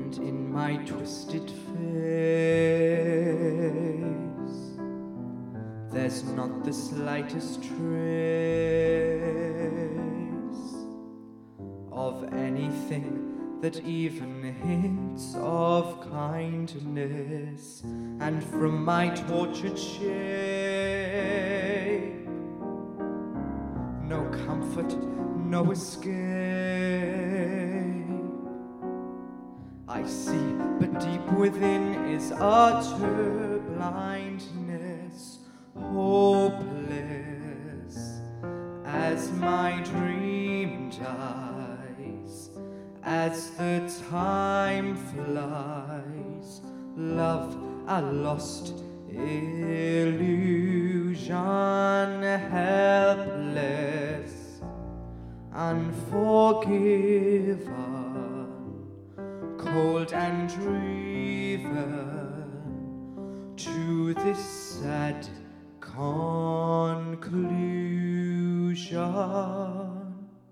And in my twisted face, there's not the slightest trace of anything that even hints of kindness. And from my tortured shape, no comfort, no escape I see, but deep within is utter blindness, hopeless as my dream dies, as the time flies. Love, a lost illusion, helpless, unforgiven, cold and driven to this sad conclusion.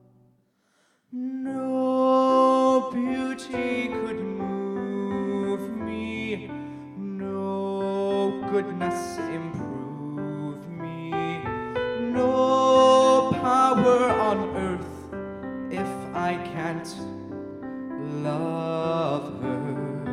No beauty could move me, no goodness improve me, no power on earth if I can't love her.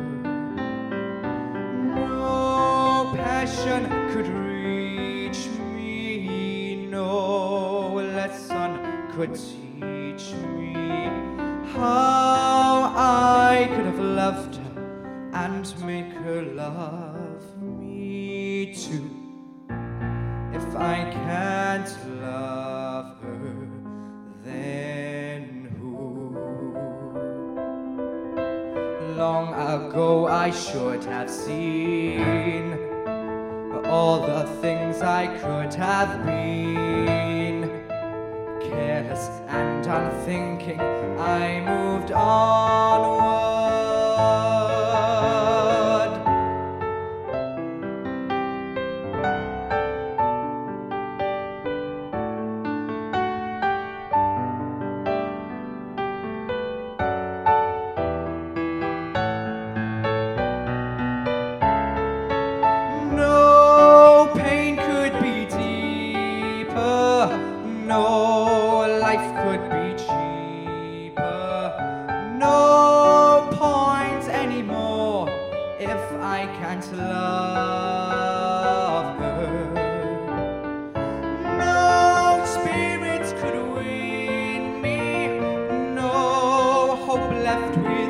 No passion could reach me, no lesson could teach me how I could have loved her and make her love me too. If I can't love her, then who? Long ago I should have seen all the things I could have been. Careless and unthinking, I moved onward. No pain could be deeper, no life could be cheaper, no points anymore if I can't love her. No spirits could win me, no hope left with